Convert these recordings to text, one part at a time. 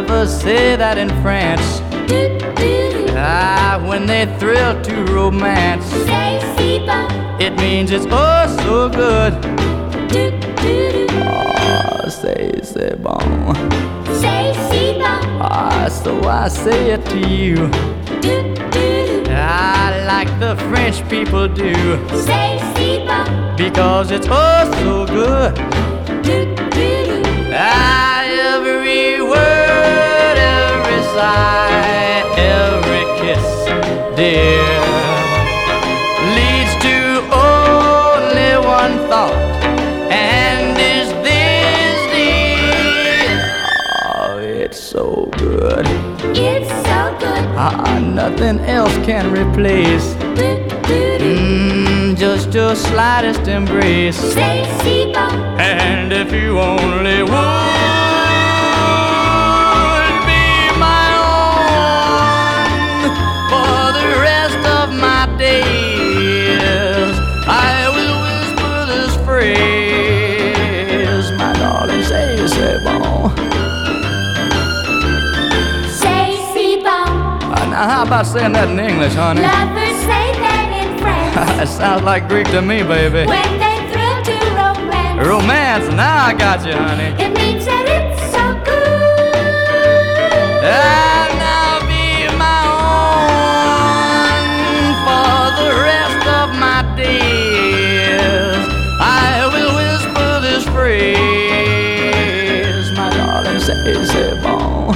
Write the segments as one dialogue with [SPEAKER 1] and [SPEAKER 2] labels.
[SPEAKER 1] never say that in France. Ah, when they thrill to romance,
[SPEAKER 2] Say c'est bon.
[SPEAKER 1] it means it's oh so good. Oh, say c'est bon.
[SPEAKER 2] Say c'est bon.
[SPEAKER 1] Ah, so I say it to you. I like the French people do,
[SPEAKER 2] Say c'est bon.
[SPEAKER 1] because it's oh so good. Ah, every word, every sigh, every kiss, dear, leads to only one thought, and is this dear. Oh, it's so good.
[SPEAKER 2] It's so good.
[SPEAKER 1] Ah, nothing else can replace just your slightest embrace.
[SPEAKER 2] Say c'est bon.
[SPEAKER 1] And if you only would be my own for the rest of my days, I will whisper this phrase, my darling, say c'est bon.
[SPEAKER 2] Say c'est bon.
[SPEAKER 1] Now how about saying that in English, honey?
[SPEAKER 2] Lovers say that in France.
[SPEAKER 1] It sounds like Greek to me, baby.
[SPEAKER 2] When they thrill to romance,
[SPEAKER 1] Romance, now I got you, honey.
[SPEAKER 2] it means that it's so good.
[SPEAKER 1] And I'll be my own for the rest of my days. I will whisper this phrase, my darling, say c'est bon.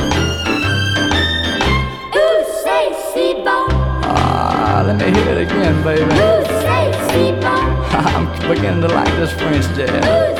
[SPEAKER 2] Ooh, say c'est bon.
[SPEAKER 1] Ah, let me hear it again, baby.
[SPEAKER 2] Ooh, say c'est bon.
[SPEAKER 1] I'm beginning to like this French jazz.
[SPEAKER 2] Ooh,